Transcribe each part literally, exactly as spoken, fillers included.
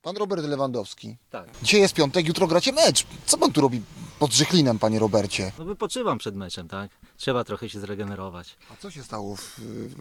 Pan Robert Lewandowski. Tak. Dzisiaj jest piątek, jutro gracie mecz. Co pan tu robi pod Żychlinem, panie Robercie? No wypoczywam przed meczem, tak? Trzeba trochę się zregenerować. A co się stało w,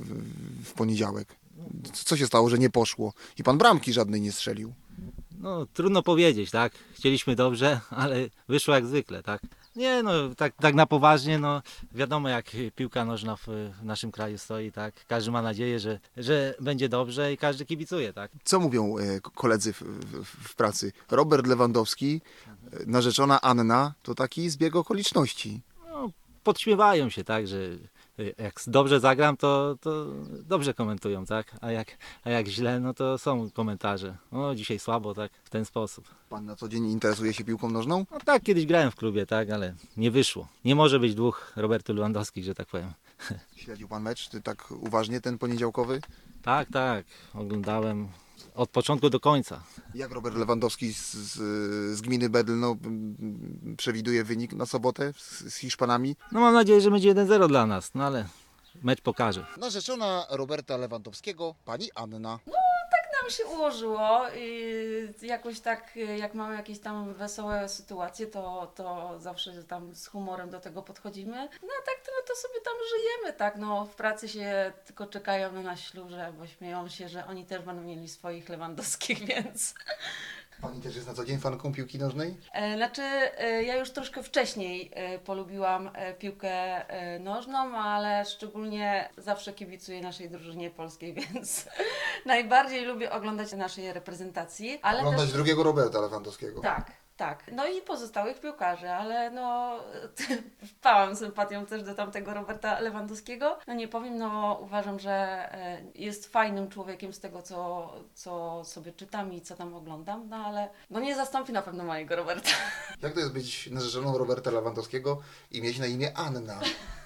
w, w poniedziałek? Co się stało, że nie poszło? I pan bramki żadnej nie strzelił. No trudno powiedzieć, tak? Chcieliśmy dobrze, ale wyszło jak zwykle, tak? Nie, no tak, tak na poważnie, no wiadomo jak piłka nożna w, w naszym kraju stoi, tak? Każdy ma nadzieję, że, że będzie dobrze i każdy kibicuje, tak? Co mówią e, koledzy w, w, w pracy? Robert Lewandowski, e, narzeczona Anna, to taki zbieg okoliczności. No, podśmiewają się, tak, że jak dobrze zagram, to, to dobrze komentują, tak? A jak, a jak źle, no to są komentarze. O, dzisiaj słabo, tak? W ten sposób. Pan na co dzień interesuje się piłką nożną? No tak, kiedyś grałem w klubie, tak, ale nie wyszło. Nie może być dwóch Robertów Lewandowskich, że tak powiem. Śledził pan mecz ty tak uważnie, ten poniedziałkowy? Tak, tak, oglądałem od początku do końca. Jak Robert Lewandowski z, z, z gminy Bedl no, m, przewiduje wynik na sobotę z, z Hiszpanami? No mam nadzieję, że będzie jeden zero dla nas, no ale mecz pokaże. Narzeczona Roberta Lewandowskiego, pani Anna. Nam się ułożyło i jakoś tak, jak mamy jakieś tam wesołe sytuacje, to, to zawsze tam z humorem do tego podchodzimy. No a tak to, no to sobie tam żyjemy, tak, no w pracy się tylko czekają na nas śluże, bo śmieją się, że oni też będą mieli swoich Lewandowskich, więc... Pani też jest na co dzień fanką piłki nożnej? E, Znaczy, e, ja już troszkę wcześniej e, polubiłam e, piłkę e, nożną, ale szczególnie zawsze kibicuję naszej drużynie polskiej, więc najbardziej lubię oglądać naszej reprezentacji. Ale Oglądać też, drugiego Roberta Lewandowskiego. tak, tak. No i pozostałych piłkarzy, ale no wpałam sympatią też do tamtego Roberta Lewandowskiego. No nie powiem, no uważam, że e, jest fajnym człowiekiem z tego, co, co sobie czytam i co tam oglądam, no ale no nie zastąpi na pewno mojego Roberta. Jak to jest być narzeczoną Roberta Lewandowskiego i mieć na imię Anna?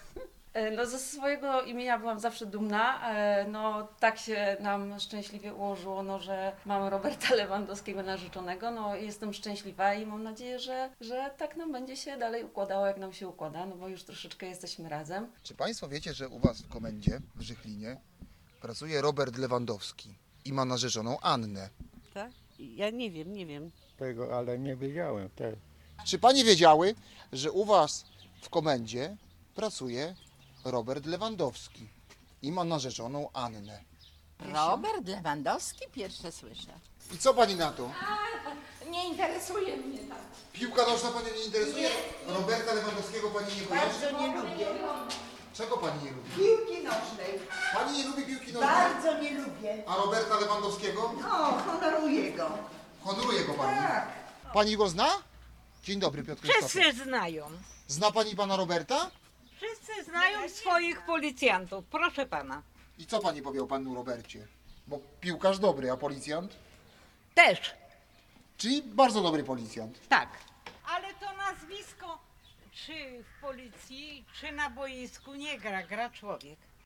E, No ze swojego imienia byłam zawsze dumna. E, No tak się nam szczęśliwie ułożyło, no, że mamy Roberta Lewandowskiego narzeczonego. No jestem szczęśliwa i mam nadzieję, że, że tak nam będzie się dalej układało, jak nam się układa, no bo już troszeczkę jesteśmy razem. Czy państwo wiecie, że u was w komendzie w Żychlinie pracuje Robert Lewandowski i ma narzeczoną Annę? Tak? Ja nie wiem, nie wiem. Tego, ale nie wiedziałem też. Czy panie wiedziały, że u was w komendzie pracuje Robert Lewandowski i ma narzeczoną Annę? Robert Lewandowski? Pierwsze słyszę. I co pani na to? Nie interesuje mnie tak. Piłka nożna panią nie interesuje? Roberta Lewandowskiego pani nie kojarzy? Bardzo nie lubię Czego pani nie lubi? piłki nożnej. Pani nie lubi piłki nożnej? Bardzo nie lubię. A Roberta Lewandowskiego? No, honoruję go. Honoruje go pani. Tak. Pani go zna? Dzień dobry, Piotr Krzysztof. Wszyscy znają. Zna pani pana Roberta? Wszyscy znają swoich policjantów, proszę pana. I co pani powie o panu Robercie? Bo piłkarz dobry, a policjant? Też, Czyli bardzo dobry policjant. tak. Ale to nazwisko, czy w policji, czy na boisku nie gra, gra człowiek.